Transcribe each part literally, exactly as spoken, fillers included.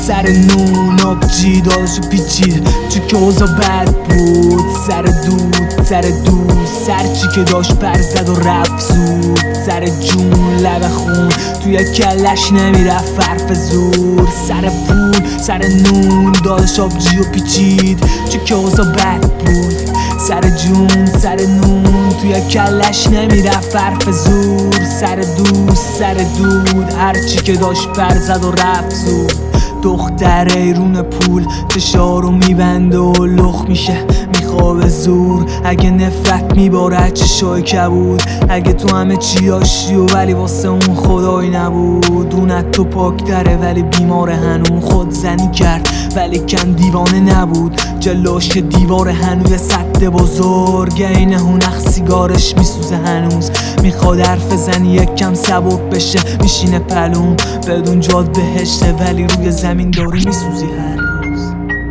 سر نون آبجی داشت و پیچید تو که اوضا بد بود. سر دود سر دود سر چی که داشت پر زد و رفت زود. سر جون لب خون توی کلش نمیرفت حرف زور. سر پول سر نون داشت آبجی و پیچید تو که اوضا بد بود. سر جون سر نون توی کلش نمیرفت حرف زور. سر دوست سر دود هرچی که داشت پر زد و رفت زود. دختر ایرون پول چشارو میبنده و لخ میشه میخوابه زور. اگه نفرت میباره چشای کبود. اگه تو همه چی داشتی و ولی واسه اون خدایی نبود. اون تو پاکتره ولی بیماره هنون. خود زنی کرد ولی کن دیوانه نبود. جلوش دیوار هنوی سد بزرگ اینه هونخ سیگارش میسوزه هنوز. میخواد حرف زنی یک کم سبک بشه میشینه پلوم بدون جاد بهشته ولی روی زمین داری میسوزی هر روز.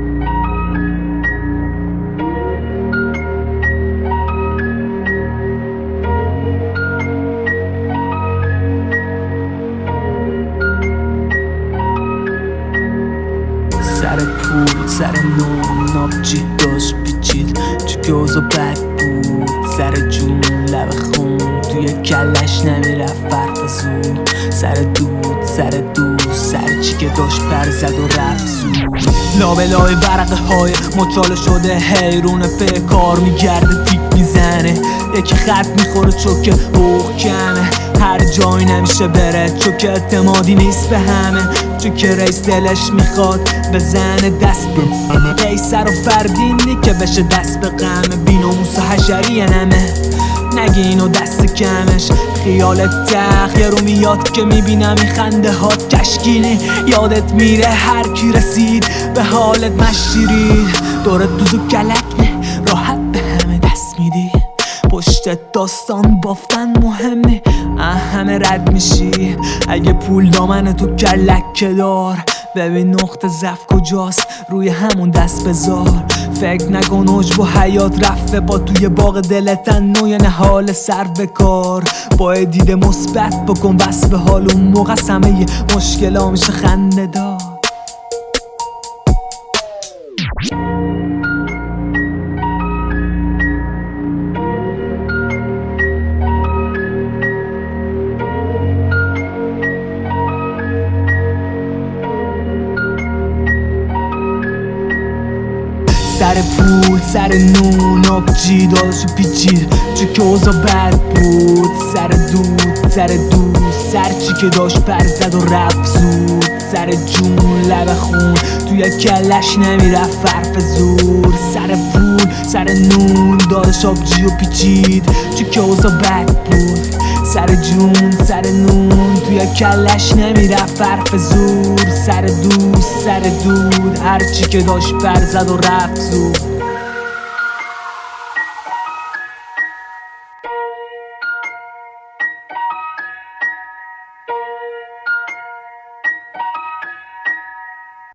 سر پول سر نون آبجی داشت پیچید تو که اوضا بد بود. سر جون لب خون توی کلش نمیرفت حرف زور. سر دود سر دود سر چی که داشت پر زد و رفت زود. لابلای ورقه های مچاله شده حیرونه به کار میگرده تیک میزنه. یکی خط میخوره چوکه محکمه هر جایی نمیشه بره چون که اعتمادی نیست به همه. چون که رئیس دلش میخواد بزنه دست به همه. قیصر و فردینی که بشه دست به غمه. بیناموس و حشری نمه نگه اینو دست کمش. خیالت تخیه رو میاد که میبینم این خنده ها تشکیلی. یادت میره هر کی رسید به حالت مشیری. دورت دوزو کلک نه راحت به همه دست میدی. پشت داستان بافتن مهمه همه رد میشی. اگه پول دامن تو کلک دار ببین نقطه ضعف کجاست روی همون دست بذار. فکر نکن عجب و حیات رفته با توی باغ دلتن نوی حال سر به کار. با دید مثبت بکن بس به حال اون موقع همه مشکلا میشه خنده دار. سر پول سر نون آبجی داشت و پیچید تو که اوضا بد بود. سر دود سر دود سر چی که داشت پر زد و رفت زود. سر جون لب خون توی کلش نمیرفت حرف زور. سر پول سر نون داشت آبجی و پیچید تو که اوضا بد بود. سر جون سر نون توی کلش نمیرفت حرف زور. سر دوست سر دود هرچی که داشت پر زد و رفت زود.